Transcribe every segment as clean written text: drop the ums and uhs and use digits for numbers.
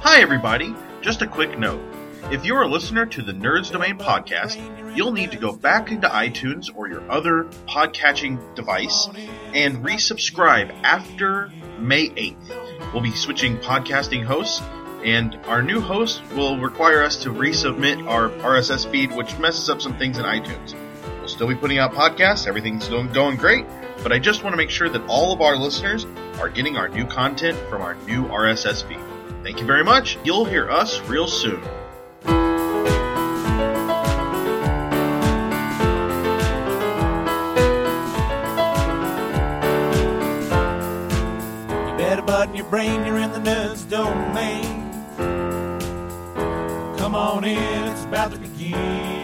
Hi everybody, just a quick note. If you're a listener to the Nerds Domain podcast, you'll need to go back into iTunes or your other podcatching device and resubscribe after May 8th. We'll be switching podcasting hosts, and our new host will require us to resubmit our RSS feed, which messes up some things in iTunes. We'll still be putting out podcasts, everything's going great, but I just want to make sure that all of our listeners are getting our new content from our new RSS feed. Thank you very much. You'll hear us real soon. You better button your brain, you're in the Nerds Domain. Come on in, it's about to begin.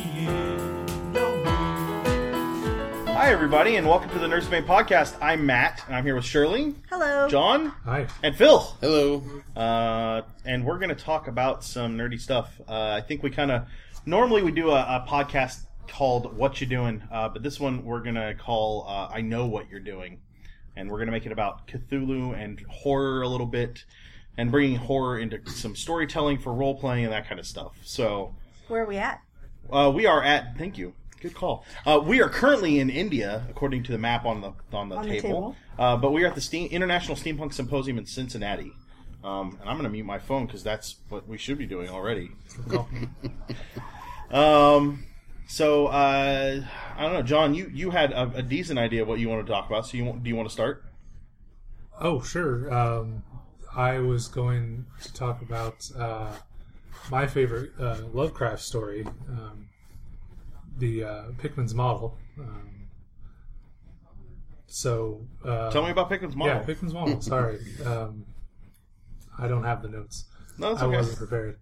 Hi everybody, and welcome to the Nerds Domain podcast. I'm Matt, and I'm here with Shirley. Hello. John. Hi. And Phil. Hello. And we're going to talk about some nerdy stuff. I think we normally we do a podcast called What You Doing, but this one we're going to call I Know What You're Doing. And we're going to make it about Cthulhu and horror a little bit, and bringing horror into some storytelling for role-playing and that kind of stuff. So, Where are we at? we are at, thank you. Good call. We are currently in India, according to the map on the table. But we are at the International Steampunk Symposium in Cincinnati. And I'm going to mute my phone because that's what we should be doing already. So I don't know, John. You had a decent idea of what you want to talk about. So do you want to start? Oh, sure. I was going to talk about my favorite Lovecraft story. The Pickman's Model. Tell me about Pickman's Model. Yeah, Pickman's Model. Sorry. I don't have the notes. No, that's okay. I wasn't prepared.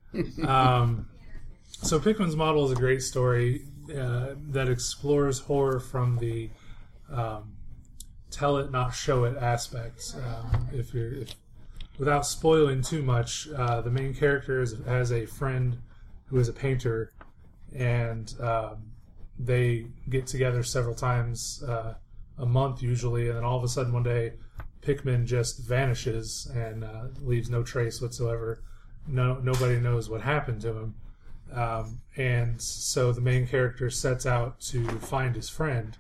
So Pickman's Model is a great story that explores horror from the tell it, not show it aspects. Without spoiling too much, the main character has a friend who is a painter, and they get together several times a month usually, and then all of a sudden one day Pickman just vanishes and leaves no trace whatsoever. Nobody knows what happened to him, and so the main character sets out to find his friend.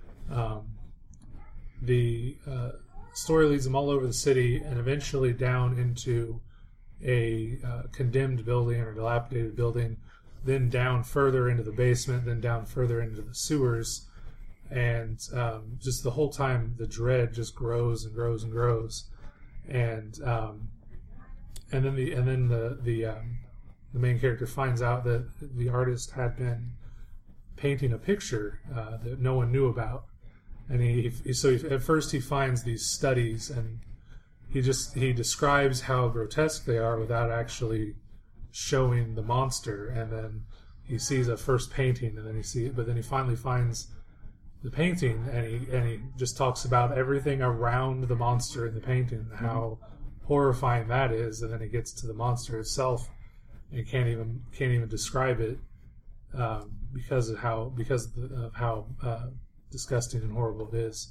The story leads him all over the city and eventually down into a condemned building or dilapidated building, then down further into the basement, then down further into the sewers, and just the whole time the dread just grows and grows and grows, and then the main character finds out that the artist had been painting a picture that no one knew about, and at first he finds these studies, and he describes how grotesque they are without actually showing the monster, and then he sees a first painting, and then he finally finds the painting, and he just talks about everything around the monster in the painting, how horrifying that is, and then he gets to the monster itself and can't even describe it because of how disgusting and horrible it is.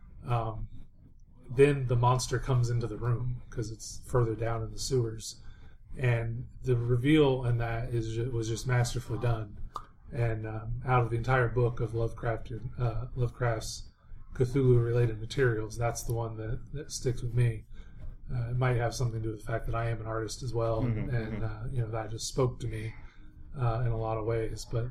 Then the monster comes into the room because it's further down in the sewers. And the reveal in that was just masterfully done. And out of the entire book of Lovecraft's Cthulhu-related materials, that's the one that sticks with me. It might have something to do with the fact that I am an artist as well, and that just spoke to me in a lot of ways. But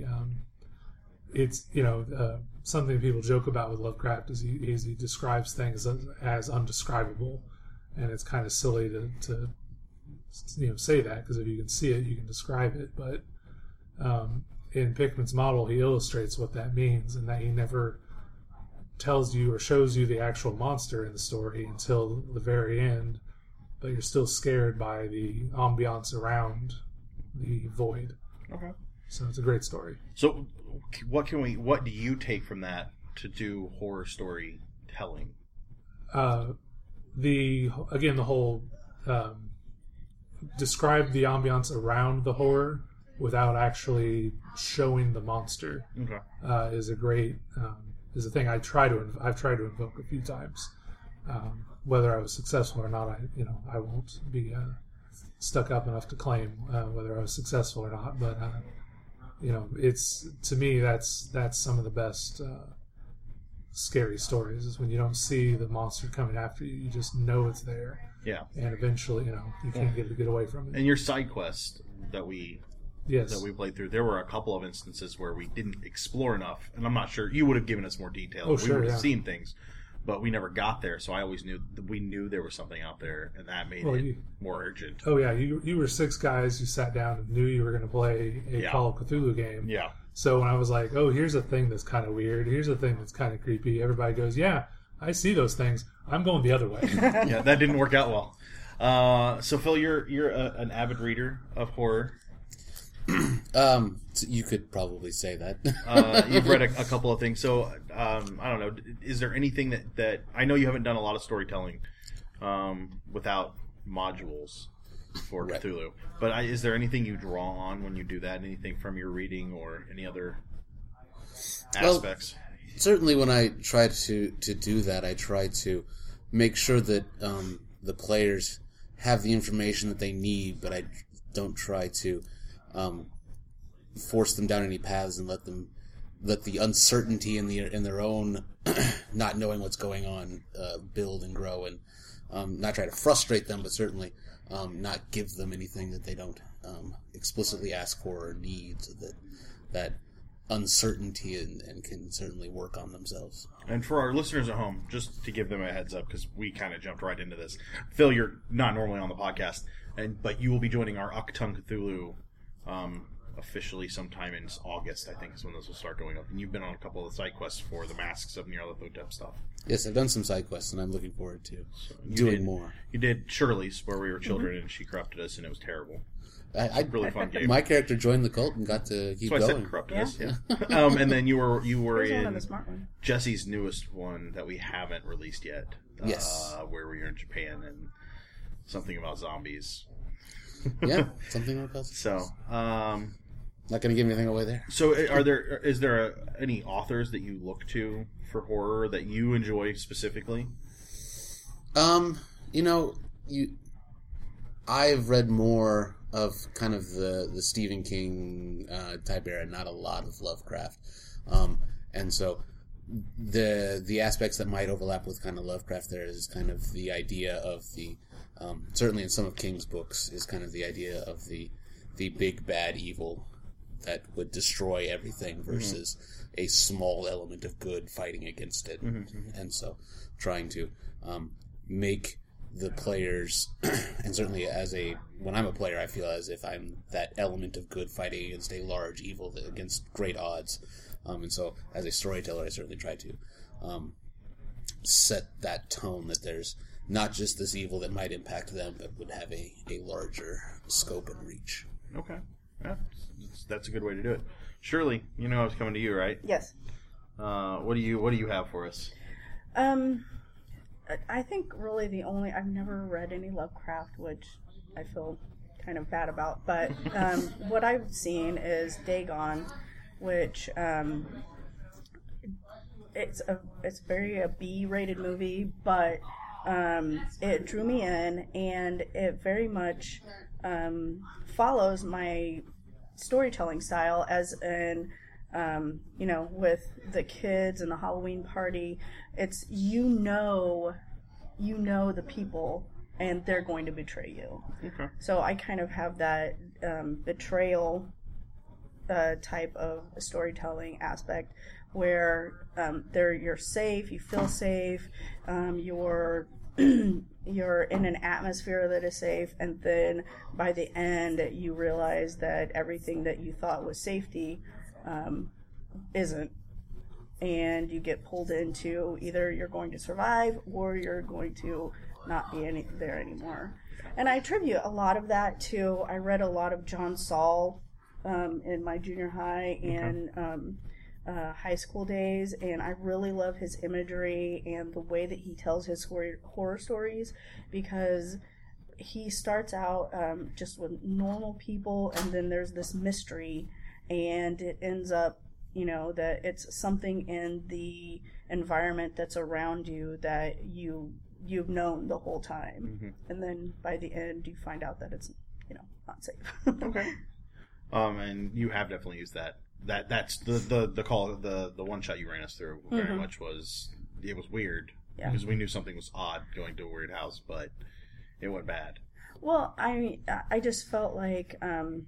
it's something people joke about with Lovecraft is he describes things as undescribable, and it's kind of silly to say that, because if you can see it, you can describe it. But in Pickman's Model, he illustrates what that means, and that he never tells you or shows you the actual monster in the story until the very end, but you're still scared by the ambiance around the void. Okay. So it's a great story. So what do you take from that to do horror storytelling? The whole describe the ambiance around the horror without actually showing the monster. Okay. Is a great is a thing I've tried to invoke a few times. Whether I was successful or not, I won't be stuck up enough to claim whether I was successful or not. But it's, to me, that's some of the best scary stories, is when you don't see the monster coming after you, you just know it's there. Yeah. And eventually, you can't get away from it. And your side quest that we Yes. that we played through, there were a couple of instances where we didn't explore enough, and I'm not sure, you would have given us more detail. Oh, sure, we would have yeah. seen things, but we never got there, so I always knew we knew there was something out there, and that made it more urgent. Oh yeah, you were 6 guys who sat down and knew you were going to play a Call of Cthulhu game. Yeah. So when I was like, oh, here's a thing that's kind of weird, here's a thing that's kind of creepy, everybody goes, yeah, I see those things. I'm going the other way. Yeah, that didn't work out well. So Phil, you're an avid reader of horror. You could probably say that. You've read a couple of things, so I don't know. Is there anything that I know you haven't done a lot of storytelling without modules for Right. Cthulhu, but is there anything you draw on when you do that? Anything from your reading or any other aspects? Certainly, when I try to do that, I try to make sure that the players have the information that they need, but I don't try to force them down any paths and let the uncertainty in their own not knowing what's going on build and grow, and not try to frustrate them, but certainly not give them anything that they don't explicitly ask for or need, so that uncertainty and can certainly work on themselves. And for our listeners at home, just to give them a heads up, because we kind of jumped right into this. Phil, you're not normally on the podcast, but you will be joining our Achtung Cthulhu officially sometime in August, I think, is when those will start going up. And you've been on a couple of side quests for the Masks of Nyarlathotep stuff. Yes, I've done some side quests, and I'm looking forward to doing more. You did Shirley's, where we were children, and she corrupted us, and it was terrible. I Really fun game. My character joined the cult and got to keep That's why I going. said corrupted us. Yeah. And then you were Here's one of in the smart ones. Jesse's newest one that we haven't released yet. Yes. Where we were in Japan and something about zombies. Yeah, something like that. So, Not going to give anything away there. So, is there any authors that you look to for horror that you enjoy specifically? I've read more of kind of the Stephen King type era, not a lot of Lovecraft, and so the aspects that might overlap with kind of Lovecraft there is kind of the idea of the certainly in some of King's books is kind of the idea of the big bad evil that would destroy everything versus a small element of good fighting against it. And so trying to make the players, and certainly when I'm a player, I feel as if I'm that element of good fighting against a large evil against great odds. And so as a storyteller, I certainly try to set that tone that there's not just this evil that might impact them, but would have a larger scope and reach. Okay. Yeah, that's a good way to do it. Shirley, you know I was coming to you, right? Yes. What do you have for us? I think really I've never read any Lovecraft, which I feel kind of bad about, but what I've seen is Dagon, which it's very a B-rated movie, but it drew me in, and it very much follows my storytelling style, as in with the kids and the Halloween party. It's you know the people, and they're going to betray you. Okay. So I kind of have that betrayal type of storytelling aspect, where you're safe, you feel safe, you're you're in an atmosphere that is safe, and then by the end you realize that everything that you thought was safety isn't, and you get pulled into either you're going to survive or you're going to not be there anymore. And I attribute a lot of that to, I read a lot of John Saul in my junior high and high school days, and I really love his imagery and the way that he tells his horror stories, because he starts out just with normal people, and then there's this mystery, and it ends up that it's something in the environment that's around you that you you've known the whole time, Mm-hmm. and then by the end you find out that it's not safe. Okay. And you have definitely used that. That's the call. The one shot you ran us through very much was, it was weird because we knew something was odd going to a weird house, but it went bad. Well, I just felt like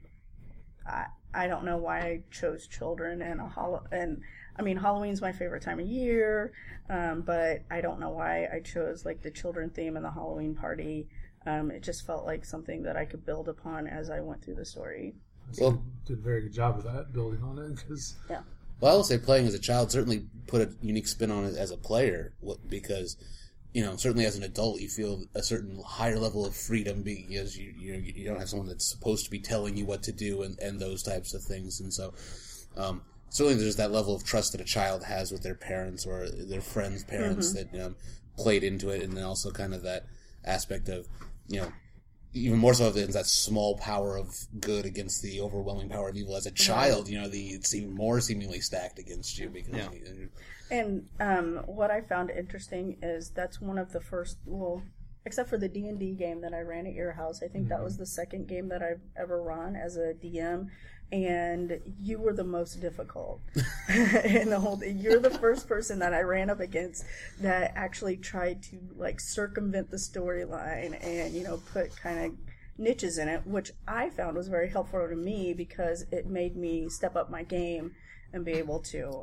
I don't know why I chose children and Halloween's my favorite time of year, but I don't know why I chose like the children theme and the Halloween party. It just felt like something that I could build upon as I went through the story. Well, did a very good job of that, building on it. Well, I will say playing as a child certainly put a unique spin on it as a player, because, certainly as an adult you feel a certain higher level of freedom because you don't have someone that's supposed to be telling you what to do and those types of things. And so certainly there's that level of trust that a child has with their parents or their friends' parents that played into it, and then also kind of that aspect of, even more so than that small power of good against the overwhelming power of evil. As a child, it's even more seemingly stacked against you. Because And what I found interesting is that's one of the first, except for the D&D game that I ran at your house, I think that was the second game that I've ever run as a DM, and you were the most difficult in the whole thing. You're the first person that I ran up against that actually tried to like circumvent the storyline and put kind of niches in it, which I found was very helpful to me because it made me step up my game and be able to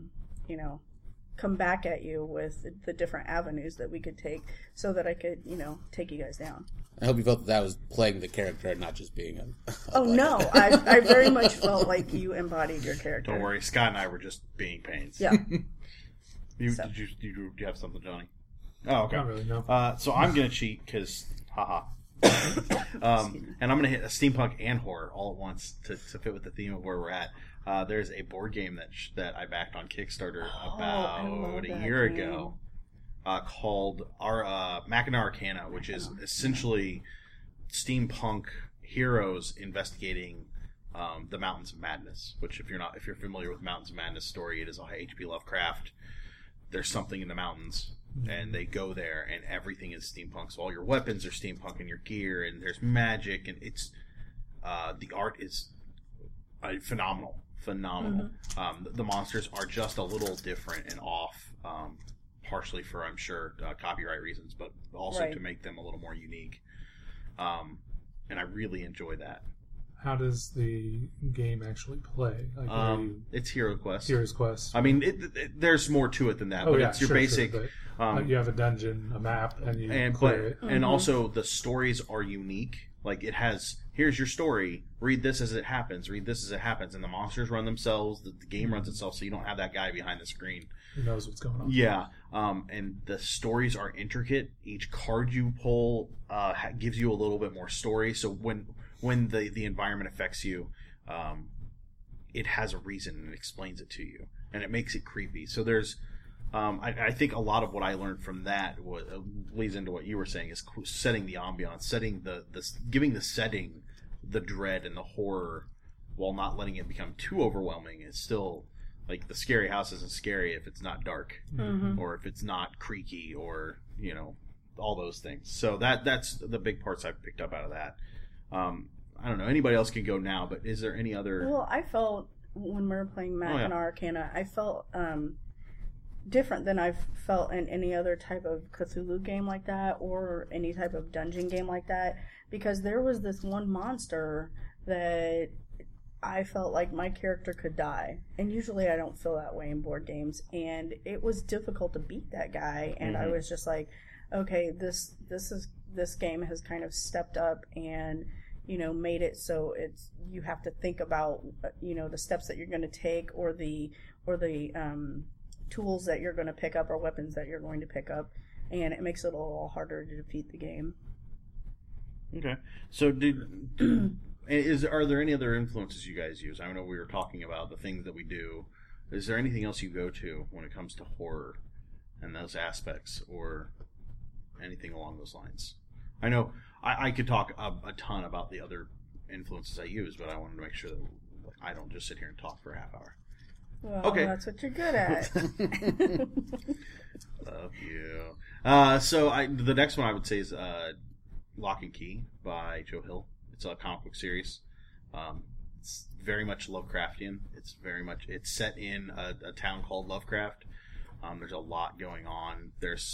come back at you with the different avenues that we could take so that I could take you guys down. I hope you felt that was playing the character and not just being a Oh, no. I very much felt like you embodied your character. Don't worry, Scott and I were just being pains. Yeah. Did you have something, Johnny? Oh, okay. Not really, no. So I'm going to cheat because, haha. And I'm going to hit a steampunk and horror all at once to fit with the theme of where we're at. There's a board game that I backed on Kickstarter about a year ago called Machina Arcana, which is essentially steampunk heroes investigating the Mountains of Madness. Which, if you're familiar with Mountains of Madness story, it is a H.P. Lovecraft. There's something in the mountains, and they go there, and everything is steampunk. So all your weapons are steampunk, and your gear, and there's magic, and it's the art is phenomenal. The monsters are just a little different and off, partially for, I'm sure, copyright reasons, but also to make them a little more unique. And I really enjoy that. How does the game actually play? Like, it's Hero Quest. Hero's Quest. I mean, there's more to it than that, but it's your basic. But, you have a dungeon, a map, and you clear it. And also the stories are unique. Like, it has, here's your story, read this as it happens, and the monsters run themselves, the game runs itself, so you don't have that guy behind the screen who knows what's going on. Yeah, and the stories are intricate. Each card you pull gives you a little bit more story, so when the environment affects you, it has a reason and explains it to you, and it makes it creepy. So there's I think a lot of what I learned from that leads into what you were saying, is setting the ambiance, giving the setting the dread and the horror while not letting it become too overwhelming. It's still, like, the scary house isn't scary if it's not dark or if it's not creaky or, all those things. So that's the big parts I've picked up out of that. I don't know. Anybody else can go now, but is there any other... Well, I felt, when we were playing Machina Arcana, I felt... different than I've felt in any other type of Cthulhu game like that or any type of dungeon game like that, because there was this one monster that I felt like my character could die, and usually I don't feel that way in board games, and it was difficult to beat that guy, and I was just like, okay, this game has kind of stepped up and made it so you have to think about the steps that you're going to take or the tools that you're going to pick up or weapons that you're going to pick up, and it makes it a little harder to defeat the game. Okay. So are there any other influences you guys use? I know we were talking about the things that we do. Is there anything else you go to when it comes to horror and those aspects, or anything along those lines? I know I could talk a ton about the other influences I use, but I wanted to make sure that I don't just sit here and talk for a half hour. Well, Okay. that's what you're good at. Love you. So the next one I would say is Lock and Key by Joe Hill. It's a comic book series. It's very much Lovecraftian. It's set in a town called Lovecraft. There's a lot going on. There's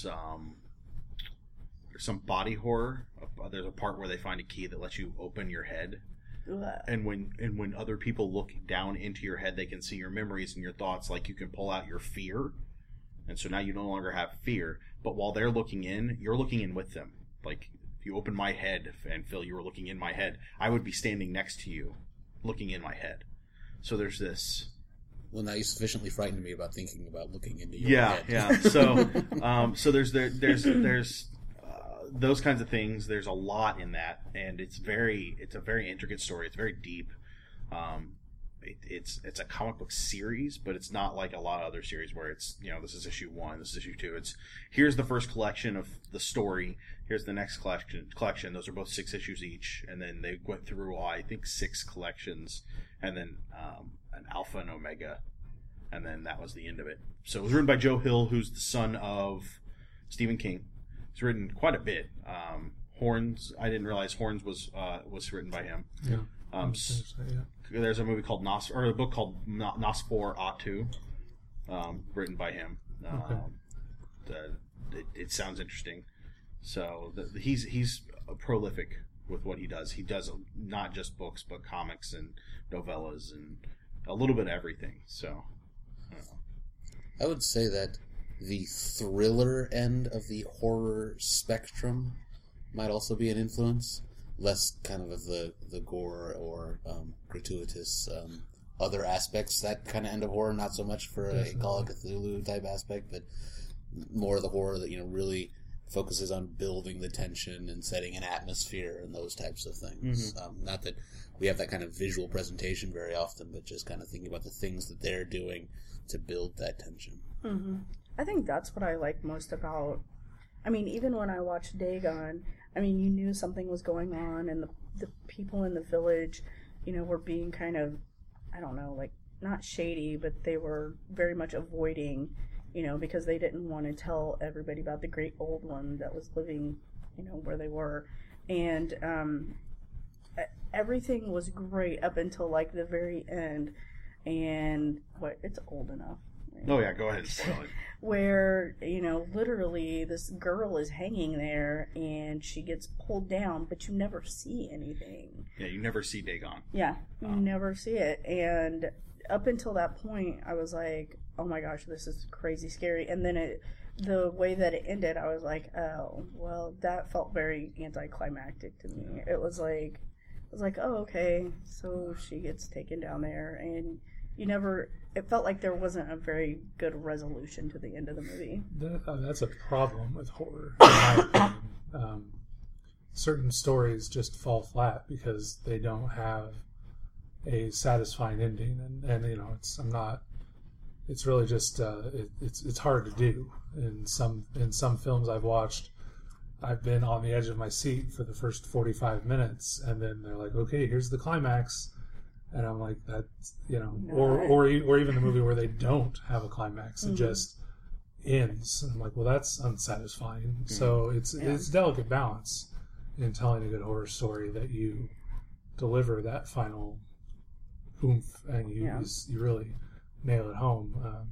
some body horror. There's a part where they find a key that lets you open your head. And when other people look down into your head, they can see your memories and your thoughts. Like, you can pull out your fear, and so now you no longer have fear. But while they're looking in, you're looking in with them. Like, if you open my head and Phil, you were looking in my head, I would be standing next to you, looking in my head. So there's this. Well, now you sufficiently frightened me about thinking about looking into your head. Yeah. So there's those kinds of things. There's a lot in that, and it's a very intricate story. It's very deep. It's a comic book series, but it's not like a lot of other series where it's, this is issue 1, this is issue 2. It's, here's the first collection of the story, here's the next collection. Those are both 6 issues each, and then they went through, I think, 6 collections, and then an Alpha and Omega, and then that was the end of it. So it was written by Joe Hill, who's the son of Stephen King. He's written quite a bit. Horns, I didn't realize Horns was written by him. Yeah. There's a movie called a book called Nosferatu, written by him. It sounds interesting. So he's prolific with what he does. He does not just books, but comics and novellas and a little bit of everything. So I would say that the thriller end of the horror spectrum might also be an influence. Less kind of the gore or gratuitous other aspects, that kind of end of horror, not so much for a Call of Cthulhu type aspect, but more of the horror that really focuses on building the tension and setting an atmosphere and those types of things. Not that we have that kind of visual presentation very often, but just kind of thinking about the things that they're doing to build that tension. I think that's what I like most about, even when I watched Dagon, you knew something was going on, and the people in the village, were being kind of, I don't know, like, not shady, but they were very much avoiding, because they didn't want to tell everybody about the great old one that was living, where they were. And everything was great up until, like, the very end. And, it's old enough. Right? Oh, yeah, go ahead and spoil it. Where, literally this girl is hanging there and she gets pulled down, but you never see anything. Yeah, you never see Dagon. Yeah, you never see it. And up until that point, I was like, oh my gosh, this is crazy scary. And then the way that it ended, I was like, oh, well, that felt very anticlimactic to me. It was like, oh, okay, so she gets taken down there, and it felt like there wasn't a very good resolution to the end of the movie. That's a problem with horror, in my opinion. Certain stories just fall flat because they don't have a satisfying ending, and it's really just it's hard to do. In some films I've watched, I've been on the edge of my seat for the first 45 minutes, and then they're like, okay, here's the climax. And I'm like, that's, or even the movie where they don't have a climax, it just ends. And I'm like, well, that's unsatisfying. So it's delicate balance in telling a good horror story, that you deliver that final oomph and you really nail it home.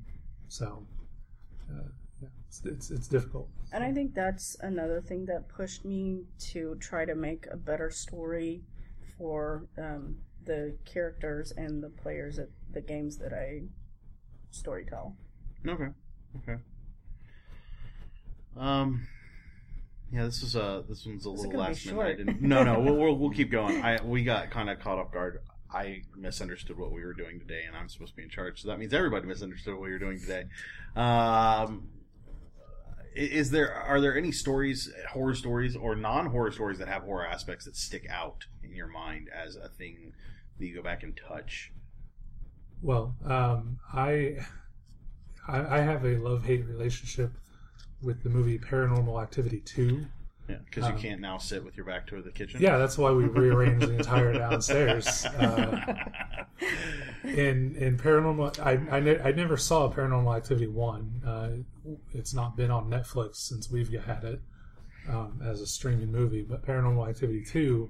It's difficult. And I think that's another thing that pushed me to try to make a better story for the characters and the players at the games that I storytell. Okay. Yeah, this one's a little last minute. No, we'll keep going. We got kind of caught off guard. I misunderstood what we were doing today, and I'm supposed to be in charge, so that means everybody misunderstood what we were doing today. Are there any stories, horror stories or non-horror stories, that have horror aspects that stick out in your mind as a thing that you go back and touch? Well, I have a love-hate relationship with the movie Paranormal Activity 2. Yeah, because you can't now sit with your back to the kitchen. Yeah, that's why we rearranged the entire downstairs. in Paranormal, I never saw Paranormal Activity 1. It's not been on Netflix since we've had it as a streaming movie. But Paranormal Activity 2,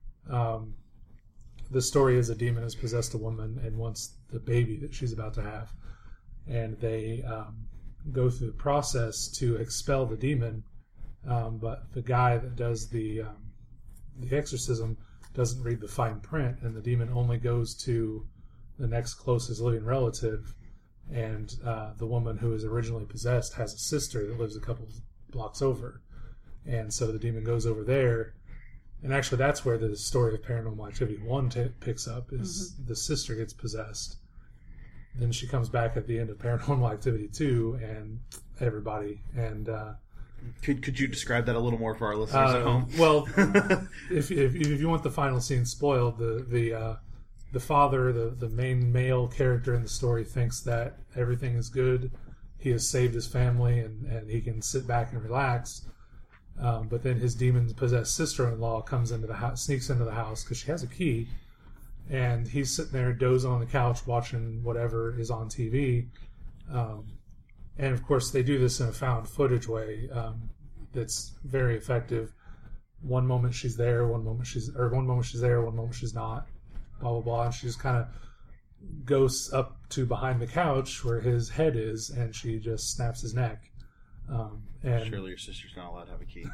the story is a demon has possessed a woman and wants the baby that she's about to have. And they go through the process to expel the demon. But the guy that does the exorcism doesn't read the fine print, and the demon only goes to the next closest living relative. And the woman who is originally possessed has a sister that lives a couple blocks over. And so the demon goes over there. And actually, that's where the story of Paranormal Activity 1 picks up, is the sister gets possessed. Then she comes back at the end of Paranormal Activity 2, and everybody. And could you describe that a little more for our listeners at home? Well, if you want the final scene spoiled, the father, the main male character in the story, thinks that everything is good. He has saved his family, and he can sit back and relax. But then his demon-possessed sister-in-law comes into the house, sneaks into the house because she has a key, and he's sitting there dozing on the couch watching whatever is on TV. And of course, they do this in a found footage way that's very effective. One moment she's there, one moment she's there, one moment she's not. Blah blah blah, and she just kind of goes up to behind the couch where his head is, and she just snaps his neck. And surely your sister's not allowed to have a key.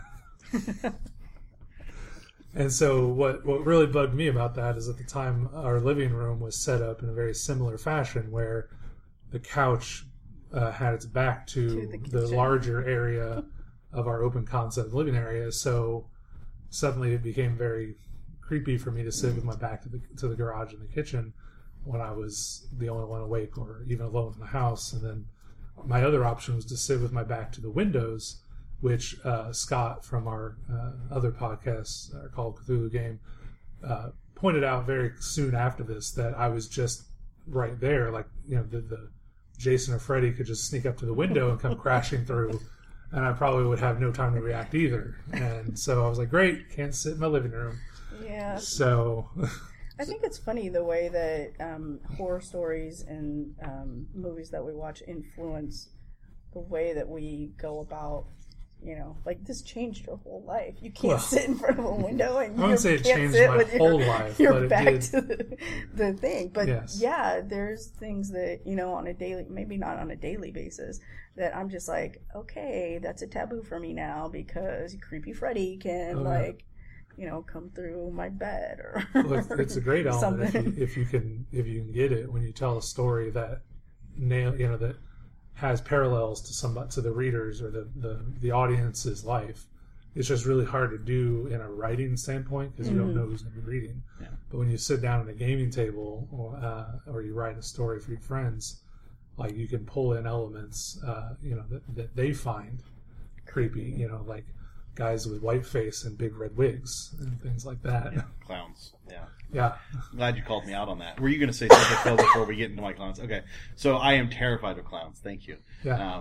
And so what really bugged me about that is at the time our living room was set up in a very similar fashion, where the couch had its back to the larger area of our open concept living area. So suddenly it became very creepy for me to sit with my back to the garage and the kitchen when I was the only one awake or even alone in the house. And then my other option was to sit with my back to the windows, which Scott from our other podcast called Cthulhu Game pointed out very soon after this that I was just right there. Like, the Jason or Freddy could just sneak up to the window and come crashing through, and I probably would have no time to react either. And so I was like, great, can't sit in my living room. Yeah. So I think it's funny the way that horror stories and movies that we watch influence the way that we go about, like this changed your whole life. You can't sit in front of a window and I wouldn't say it changed my whole life, your but it back did. to the thing. But yes. Yeah, there's things that, on a daily, maybe not on a daily basis, that I'm just like, okay, that's a taboo for me now because creepy Freddy can come through my bed or it's a great element something. if you can get it when you tell a story that that has parallels to the readers or the audience's life. It's just really hard to do in a writing standpoint because you don't know who's going to be reading. Yeah. But when you sit down at a gaming table or you write a story for your friends, like you can pull in elements that they find creepy. Like guys with white face and big red wigs and things like that. Yeah, clowns. Yeah. Yeah. Glad you called me out on that. Were you going to say something, Phil, before we get into my clowns? Okay. So I am terrified of clowns. Thank you. Yeah.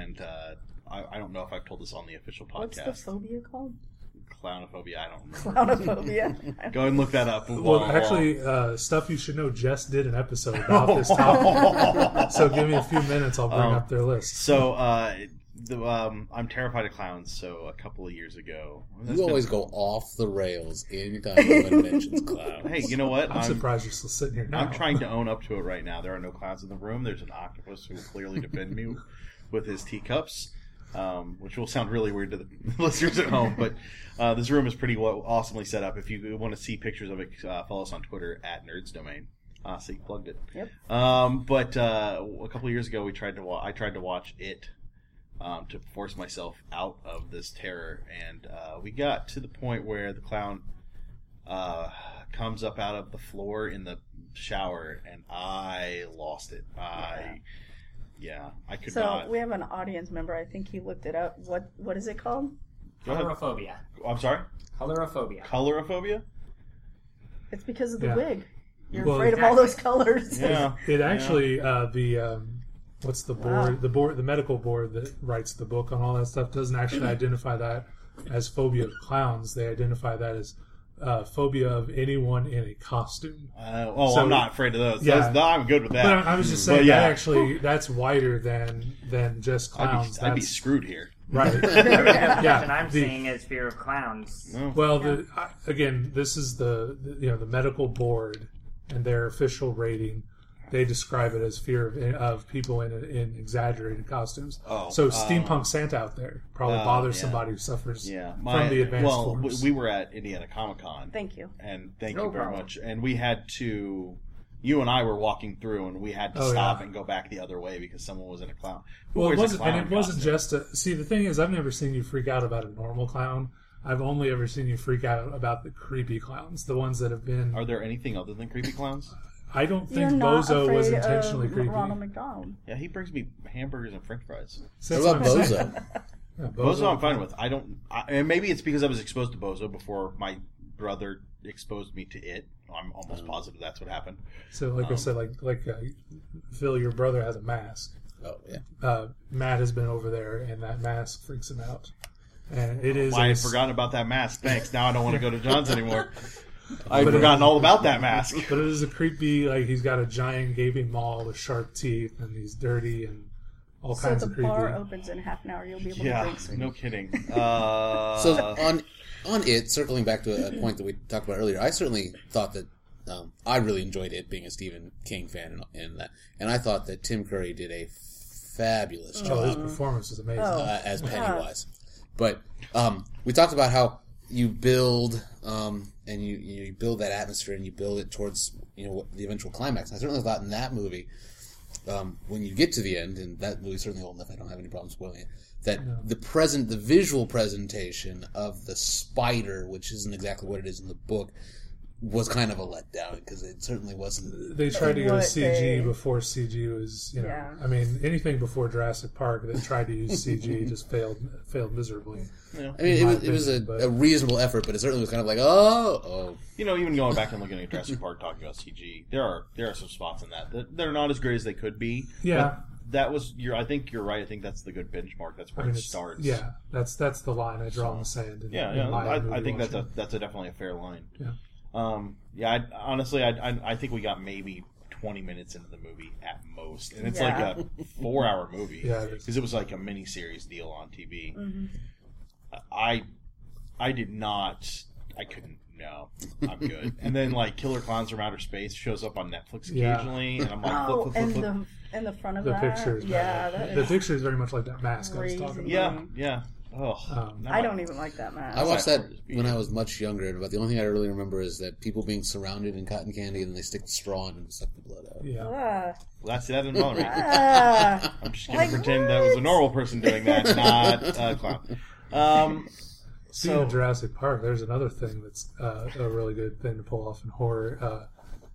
I don't know if I've told this on the official podcast. What's the phobia called? Clownophobia. I don't remember. Clownophobia. Go and look that up. Well, actually, Stuff You Should Know Jess did an episode about this topic. So give me a few minutes, I'll bring up their list. So, I'm terrified of clowns. So a couple of years ago, You always go off the rails anytime anyone mentions clowns. Hey, you know what? I'm surprised you're still sitting here now. I'm trying to own up to it right now. There are no clowns in the room. There's an octopus who will clearly defend me with his teacups, which will sound really weird to the listeners at home. But this room is pretty awesomely set up. If you want to see pictures of it, follow us on Twitter at NerdsDomain. So you plugged it. Yep. But a couple of years ago, I tried to watch it to force myself out of this terror, and we got to the point where the clown comes up out of the floor in the shower, and I lost it. I could not. So we have an audience member. I think he looked it up. What is it called? Colorophobia. I'm sorry? Colorophobia. Colorophobia? It's because of the Yeah. wig. You're Well, afraid of all those colors. Yeah. It actually what's the board? Wow. The medical board that writes the book on all that stuff doesn't actually identify that as phobia of clowns. They identify that as phobia of anyone in a costume. So- I'm not afraid of those. Yeah. I'm good with that. But I was just saying But yeah. that actually that's wider than just clowns. I'd be That's- screwed here. right. The definition I'm the- seeing is fear of clowns. Well, again, this is the medical board and their official rating. They describe it as fear of people in exaggerated costumes. So steampunk Santa out there probably bothers yeah. somebody who suffers Yeah, from the advanced forms. we were at Indiana Comic Con. Thank you. And thank No you very problem. much. And we had to. You and I were walking through, and we had to stop and go back the other way because someone was in a clown. Well, it Always a wasn't, clown and it wasn't costume. just see. The thing is, I've never seen you freak out about a normal clown. I've only ever seen you freak out about the creepy clowns, the ones that have been. Are there anything other than creepy clowns? I don't You're think not Bozo was afraid intentionally of creepy. Ronald McDonald. Yeah, he brings me hamburgers and French fries. So What that's about I'm saying. Bozo? Yeah, Bozo, I'm fine with. And maybe it's because I was exposed to Bozo before my brother exposed me to it. I'm almost positive that's what happened. So, like I said, like Phil, your brother has a mask. Oh yeah. Matt has been over there, and that mask freaks him out. And it is. I a- had forgotten about that mask. Thanks. Now I don't want to go to John's anymore. I've forgotten all about that mask. But it is a creepy. Like he's got a giant gaping maw with sharp teeth, and he's dirty and all So kinds the of creepy. bar opens in half an hour. You'll be able to Yeah, drink soon. no kidding. So on it, circling back to a point that we talked about earlier, I certainly thought that I really enjoyed it, being a Stephen King fan, and I thought that Tim Curry did a fabulous Oh, job his performance is amazing. as Pennywise. But we talked about how you build and you build that atmosphere and you build it towards the eventual climax. And I certainly thought in that movie, when you get to the end, and that movie's certainly old enough, I don't have any problem spoiling it, that the visual presentation of the spider, which isn't exactly what it is in the book, was kind of a letdown because it certainly wasn't. They tried to go to What CG they- before CG was, Yeah. I mean, anything before Jurassic Park that tried to use CG just failed miserably. I mean, in my it was opinion, but- a reasonable effort, but it certainly was kind of like, oh. Even going back and looking at Jurassic Park, talking about CG, there are some spots in that they're not as great as they could be. Yeah. But that was I think you're right. I think that's the good benchmark. That's where it it's- starts. Yeah, that's the line I draw in the sand. In my I movie think watching. that's definitely a fair line. Yeah. I think we got maybe 20 minutes into the movie at most, and it's Yeah. like a 4-hour movie Yeah, it is. because it was like a mini-series deal on TV. Mm-hmm. I did not. I couldn't. No, I'm good. And then like Killer Clowns from Outer Space shows up on Netflix Yeah. occasionally, and I'm like, Oh, flip. and the front of The that. pictures. Yeah, man. that The is picture is very much like that mask I was talking crazy. about. Yeah. Oh, I don't even like that mask. I watched that That's when I was much younger, but the only thing I really remember is that people being surrounded in cotton candy and they stick the straw in and suck the blood out. Yeah. Ah, That didn't bother me. ah. I'm just gonna Like, pretend that was a normal person doing that, not a clown. Speaking of Jurassic Park, there's another thing that's a really good thing to pull off in horror.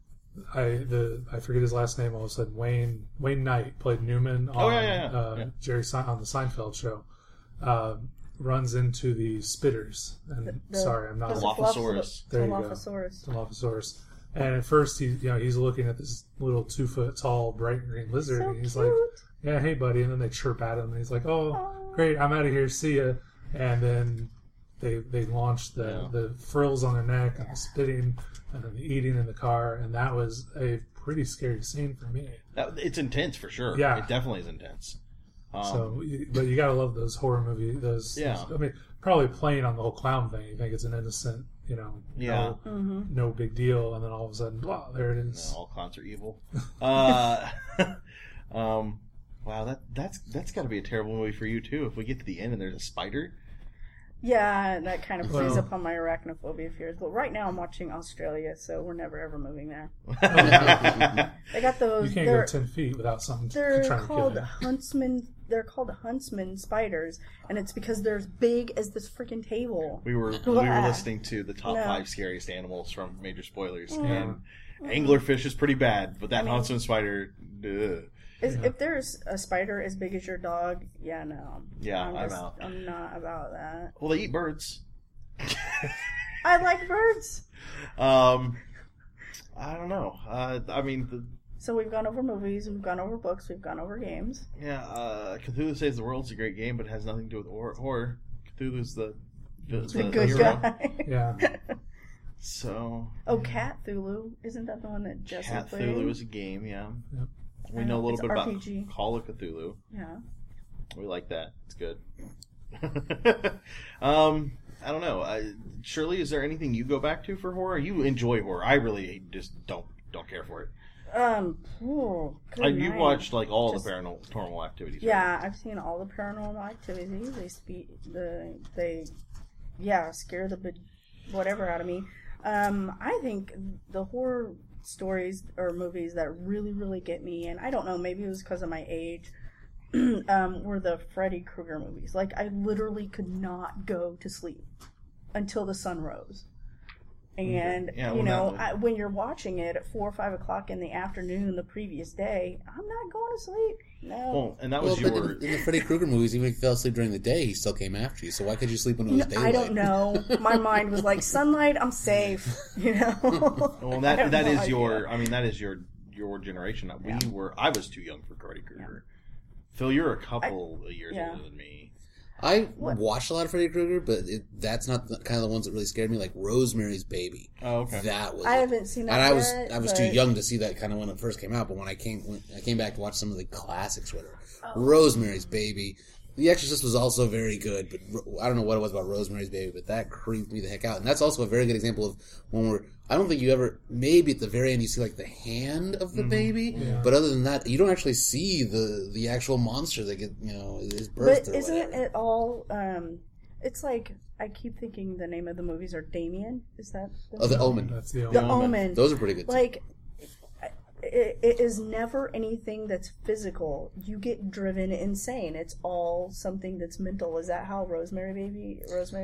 I forget his last name all of a sudden. Wayne Knight played Newman on Yeah. Jerry on the Seinfeld show. Runs into the Spitters, and sorry, I'm not Dilophosaurus. There you go. Dilophosaurus. Dilophosaurus. And at first, he's looking at this little 2-foot tall bright green lizard, So and he's cute. like, "Yeah, hey, buddy." And then they chirp at him, and he's like, "Oh, great, I'm out of here. See ya." And then they launch the frills on their neck and the spitting and then the eating in the car, and that was a pretty scary scene for me. It's intense for sure. Yeah. It definitely is intense. But you gotta love those horror movies. I mean, probably playing on the whole clown thing. You think it's an innocent, Yeah. no big deal, and then all of a sudden, wow, there it is. All clowns are evil. Wow, that's got to be a terrible movie for you too. If we get to the end and there's a spider. Yeah, that kind of plays Well- up on my arachnophobia fears. But right now I'm watching Australia, so we're never ever moving there. They got those. You can't go 10 feet without something They're trying to kill called you. huntsman. They're called huntsman spiders, and it's because they're as big as this freaking table. We were Blah. listening to the top No. 5 scariest animals from Major Spoilers, and anglerfish is pretty bad, but that huntsman spider. Ugh. If there's a spider as big as your dog, yeah, no. Yeah, I'm out. I'm not about that. Well, they eat birds. I like birds. I don't know. I mean, So we've gone over movies, we've gone over books, we've gone over games. Cthulhu Saves the World's a great game, but it has nothing to do with horror. Cthulhu's the The good hero. guy. Yeah. So. Cthulhu. Isn't that the one that Jesse played? Cthulhu is a game, yeah. Yep. We know a little It's bit RPG. about Call of Cthulhu. Yeah. We like that. It's good. I don't know. Shirley, is there anything you go back to for horror? You enjoy horror. I really just don't care for it. You watched like all the Paranormal Activities. Yeah, right? I've seen all the Paranormal Activities. They scare the whatever out of me. I think the horror stories or movies that really, really get me, and I don't know, maybe it was because of my age, were the Freddy Krueger movies. Like, I literally could not go to sleep until the sun rose. And, when you're watching it at 4 or 5 o'clock in the afternoon the previous day, I'm not going to sleep. No. Well, and that was your... in the Freddy Krueger movies, even if you fell asleep during the day, he still came after you. So why could you sleep when it was daylight? I don't know. My mind was like, sunlight, I'm safe. Well, that is your... I mean, that is your generation. I was too young for Freddy Krueger. Yeah. Phil, you're a couple of years older than me. I watched a lot of Freddy Krueger, but that's not kind of the ones that really scared me. Like Rosemary's Baby. Oh, okay. I haven't seen that. And I was too young to see that kind of when it first came out. But when I came back to watch some of the classics, whatever. Rosemary's Baby. The Exorcist was also very good, but I don't know what it was about Rosemary's Baby, but that creeped me the heck out. And that's also a very good example of when I don't think you ever, maybe at the very end you see like the hand of the baby, but other than that, you don't actually see the actual monster that is birthed. But isn't it all, it's like, I keep thinking the name of the movies are Damien. Is that The Omen. That's the The Omen. Those are pretty good. Like, it is never anything that's physical. You get driven insane. It's all something that's mental. Is that how Rosemary Baby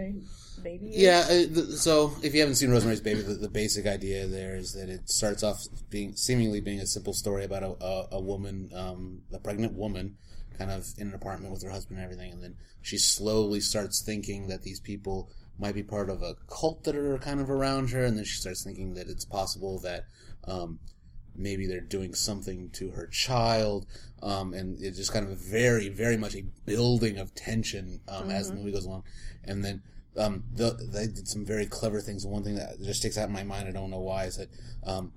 is? Yeah, so if you haven't seen Rosemary's Baby, the basic idea there is that it starts off seemingly being a simple story about a woman, a pregnant woman, kind of in an apartment with her husband and everything, and then she slowly starts thinking that these people might be part of a cult that are kind of around her, and then she starts thinking that it's possible that maybe they're doing something to her child, and it's just kind of very, very much a building of tension as the movie goes along. And then they did some very clever things. One thing that just sticks out in my mind, I don't know why, is that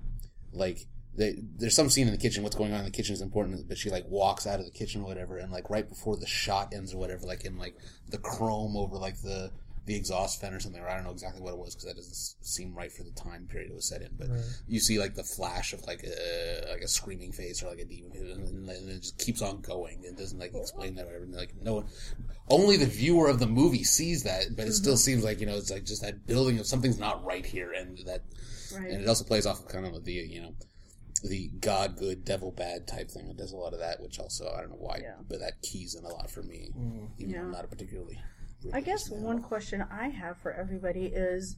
there's some scene in the kitchen. What's going on in the kitchen is important, but she like walks out of the kitchen or whatever, and like right before the shot ends or whatever, like in like the chrome over like the exhaust fan or something, or I don't know exactly what it was because that doesn't seem right for the time period it was set in. But you see like the flash of like a screaming face or like a demon, and it just keeps on going. It doesn't like explain that or whatever. Like no one, only the viewer of the movie sees that, but it still seems like it's like just that building of something's not right here, and that, and it also plays off of kind of the God good, devil bad type thing. It does a lot of that, which also I don't know why, but that keys in a lot for me, even though I'm not a particularly. I guess one question I have for everybody is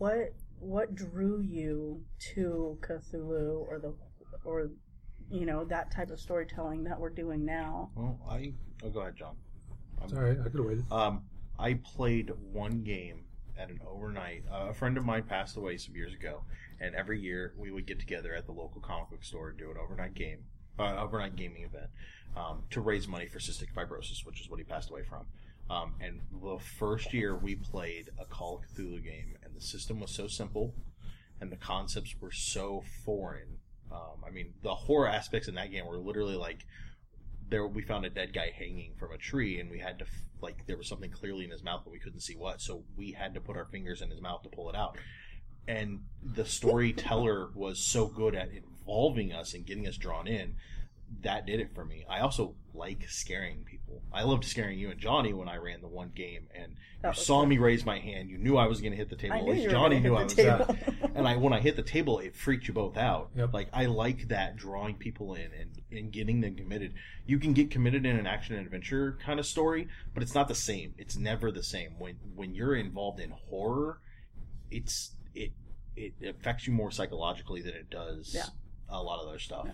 what drew you to Cthulhu or that type of storytelling that we're doing now? Well, go ahead, John. Sorry, I could have waited. I played one game at an overnight. A friend of mine passed away some years ago, and every year we would get together at the local comic book store and do an overnight gaming event to raise money for cystic fibrosis, which is what he passed away from. And the first year we played a Call of Cthulhu game, and the system was so simple, and the concepts were so foreign. I mean, the horror aspects in that game were literally like, we found a dead guy hanging from a tree, and we had to, there was something clearly in his mouth, but we couldn't see what, so we had to put our fingers in his mouth to pull it out. And the storyteller was so good at involving us and getting us drawn in, that did it for me. I also like scaring people. I loved scaring you and Johnny when I ran the one game, and you saw me raise my hand. You knew I was going to hit the table. At least Johnny knew I was going to. And when I hit the table, it freaked you both out. Yep. Like, I like that, drawing people in and getting them committed. You can get committed in an action and adventure kind of story, but it's not the same. It's never the same. When you're involved in horror, it affects you more psychologically than it does a lot of other stuff.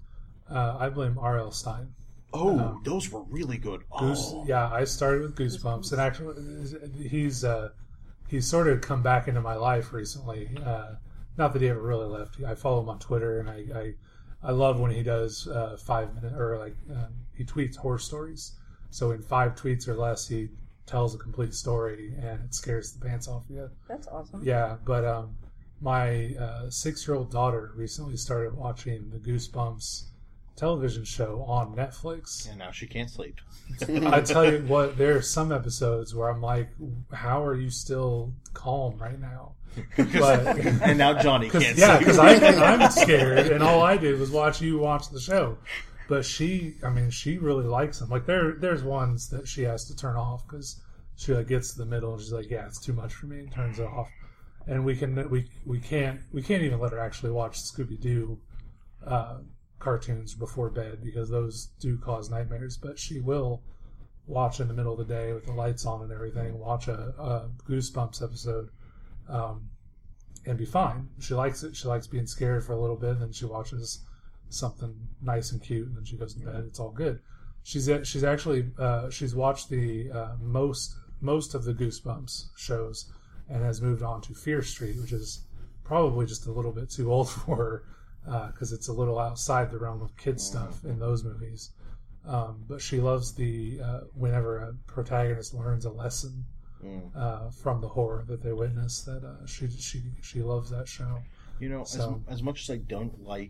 I blame R.L. Stine. Oh, those were really good. I started with Goosebumps, and actually, he's sort of come back into my life recently. Not that he ever really left. I follow him on Twitter, and I love when he does 5 minute or he tweets horror stories. So in 5 tweets or less, he tells a complete story, and it scares the pants off you. That's awesome. Yeah, but My 6-year-old daughter recently started watching the Goosebumps television show on Netflix. And now she can't sleep. I tell you what, there are some episodes where I'm like, how are you still calm right now? But, And now Johnny can't yeah, sleep. because I'm scared, and all I did was watch you watch the show. But she really likes them. Like there's ones that she has to turn off because she like gets to the middle and she's like, yeah, it's too much for me, and turns it off. And we can't even let her actually watch Scooby Doo cartoons before bed because those do cause nightmares. But she will watch in the middle of the day with the lights on and everything, watch a Goosebumps episode, and be fine. She likes it. She likes being scared for a little bit, and then she watches something nice and cute, and then she goes to bed. It's all good. She's actually she's watched the most of the Goosebumps shows and has moved on to Fear Street, which is probably just a little bit too old for her because it's a little outside the realm of kid stuff in those movies. But she loves the whenever a protagonist learns a lesson from the horror that they witness. That she loves that show. You know, So- as much as I don't like,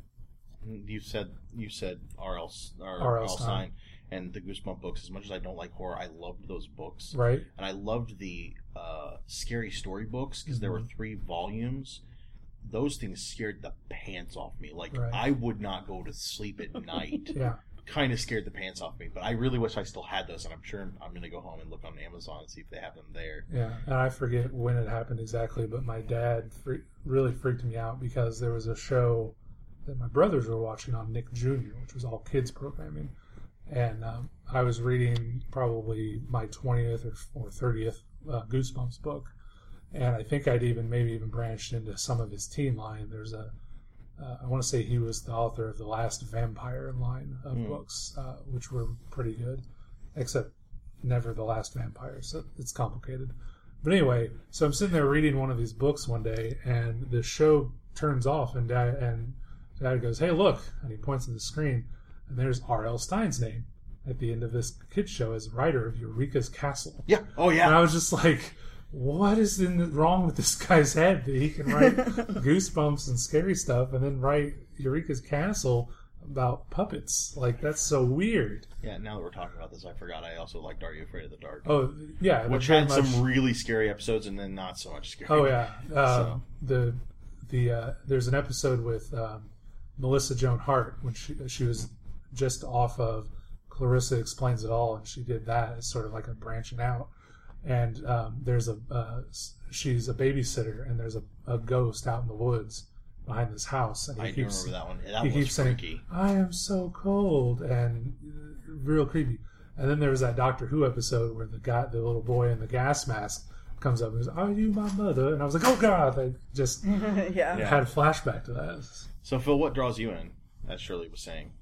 you said R.L. Stein and the Goosebump books. As much as I don't like horror, I loved those books. Right? And I loved the scary story books because there were 3 volumes. Those things scared the pants off me. Like, Right. I would not go to sleep at night. Yeah. Kind of scared the pants off me. But I really wish I still had those, and I'm sure I'm going to go home and look on Amazon and see if they have them there. Yeah, and I forget when it happened exactly, but my dad really freaked me out because there was a show that my brothers were watching on Nick Jr., which was all kids programming. And I was reading probably my 20th or 30th Goosebumps book. And I think I'd maybe even branched into some of his teen line. There's I want to say he was the author of the last Vampire line of books, which were pretty good, except never the last Vampire, so it's complicated. But anyway, so I'm sitting there reading one of these books one day, and the show turns off, and Dad goes, "Hey, look!" and he points at the screen, and there's R.L. Stein's name at the end of this kids show as writer of Eureka's Castle. Yeah. Oh, yeah. And I was just like, what is wrong with this guy's head that he can write Goosebumps and scary stuff and then write Eureka's Castle about puppets? Like, that's so weird. Yeah, now that we're talking about this, I forgot I also liked Are You Afraid of the Dark? Oh, yeah. Which very had much- some really scary episodes and then not so much scary. Oh, yeah. So. There's an episode with Melissa Joan Hart when she was just off of Clarissa Explains It All, and she did that as sort of like a branching out. And she's a babysitter, and there's a ghost out in the woods behind this house. And I do remember that one. That he was keeps saying, freaky. "I am so cold," and real creepy. And then there was that Doctor Who episode where the little boy in the gas mask comes up and goes, "Are you my mother?" And I was like, "Oh God!" I just Yeah. had a flashback to that. So, Phil, what draws you in, as Shirley was saying?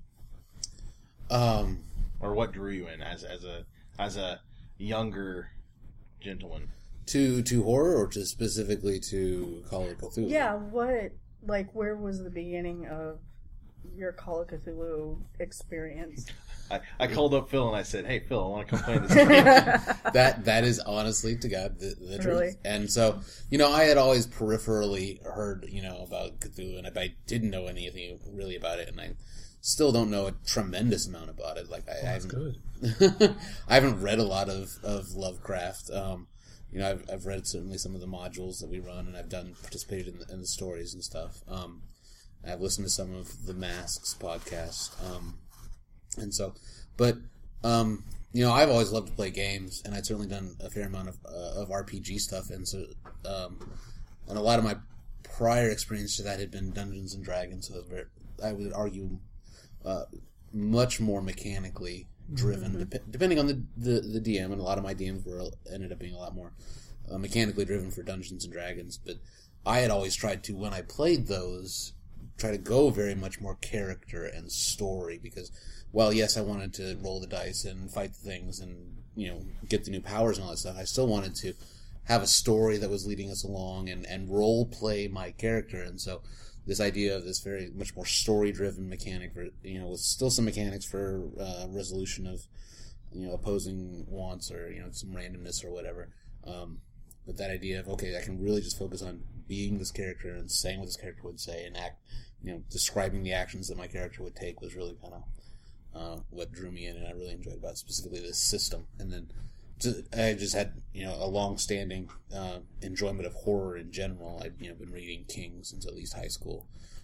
Or what drew you in as a younger gentleman? To horror, or to specifically to Call of Cthulhu? Yeah, where was the beginning of your Call of Cthulhu experience? I called up Phil and I said, "Hey, Phil, I want to come play this game." That is honestly to God the truth. Really? And so, I had always peripherally heard, about Cthulhu, and I didn't know anything really about it, and I still don't know a tremendous amount about it. Like That's good. I haven't read a lot of Lovecraft. I've read certainly some of the modules that we run, and I've participated in the stories and stuff. I've listened to some of the Masks podcast. And so, but, I've always loved to play games, and I'd certainly done a fair amount of RPG stuff, and so, and a lot of my prior experience to that had been Dungeons and Dragons, so I would argue, much more mechanically driven, depending on the DM, and a lot of my DMs ended up being a lot more mechanically driven for Dungeons and Dragons, but I had always tried to, when I played those, try to go very much more character and story, because while yes, I wanted to roll the dice and fight the things and, get the new powers and all that stuff, I still wanted to have a story that was leading us along and role play my character. And so this idea of this very much more story-driven mechanic, with still some mechanics for resolution of, opposing wants or, some randomness or whatever. But that idea of, okay, I can really just focus on being this character and saying what this character would say and describing the actions that my character would take was really kind of what drew me in, and I really enjoyed about specifically this system. And then I just had, a long-standing enjoyment of horror in general. I've been reading King since at least high school.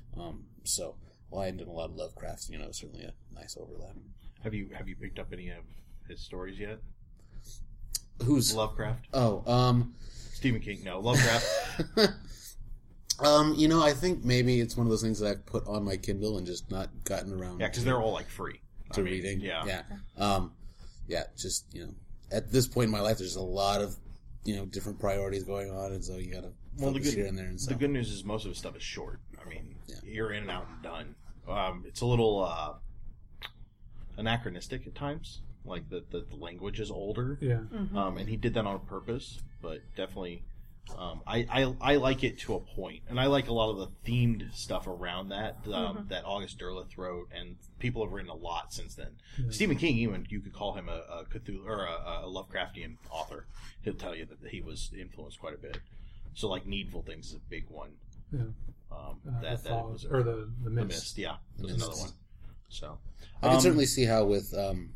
I ended a lot of Lovecraft. Certainly a nice overlap. Have you picked up any of his stories yet? Who's Lovecraft? Oh, Stephen King. No, Lovecraft. I think maybe it's one of those things that I've put on my Kindle and just not gotten around. Yeah, because they're all free to reading. Yeah. Just at this point in my life, there's a lot of different priorities going on, and so you got to focus here and there. And so. The good news is most of his stuff is short. I mean, you're in and out and done. It's a little anachronistic at times. Like the language is older. Yeah. Mm-hmm. And he did that on purpose, but definitely. I like it to a point, and I like a lot of the themed stuff around that that August Derleth wrote, and people have written a lot since then. Yeah. Stephen King, even you could call him a Cthulhu or a Lovecraftian author. He'll tell you that he was influenced quite a bit. So, like Needful Things is a big one. Yeah. That Fog, was or the Mist. The Mist, yeah, was another one. So I can certainly see how with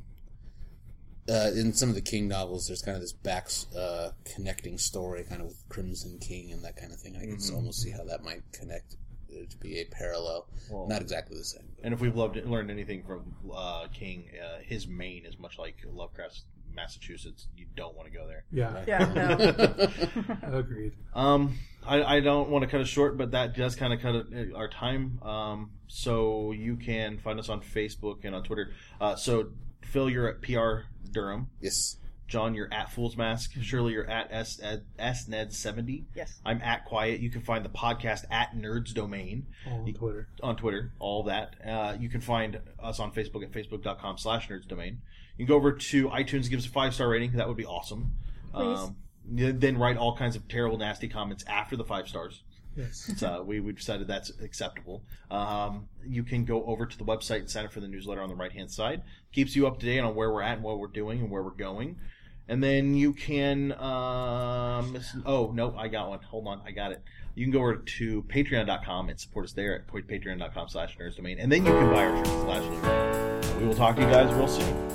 in some of the King novels, there's kind of this connecting story, kind of with Crimson King and that kind of thing. I can almost see how that might connect to be a parallel. Well, not exactly the same. But. And if we've learned anything from King, his Maine is much like Lovecraft's Massachusetts. You don't want to go there. Yeah. Yeah. No. Agreed. I don't want to cut it short, but that does kind of cut our time. So you can find us on Facebook and on Twitter. So Phil, you're at PR Durham. Yes. John, you're at Fool's Mask. Shirley, you're at SNed70. Yes. I'm at Quiet. You can find the podcast at Nerds Domain. On Twitter. On Twitter, all that. You can find us on Facebook at facebook.com/nerdsdomain. You can go over to iTunes and give us a 5-star rating. That would be awesome. Please. Then write all kinds of terrible, nasty comments after the 5 stars. Yes. So we decided that's acceptable. You can go over to the website and sign up for the newsletter on the right-hand side. Keeps you up to date on where we're at and what we're doing and where we're going. And then you can... oh, no, I got one. Hold on, I got it. You can go over to patreon.com and support us there at patreon.com/nerdsdomain. And then you can buy our shirts /Luke. We will talk to you guys real soon.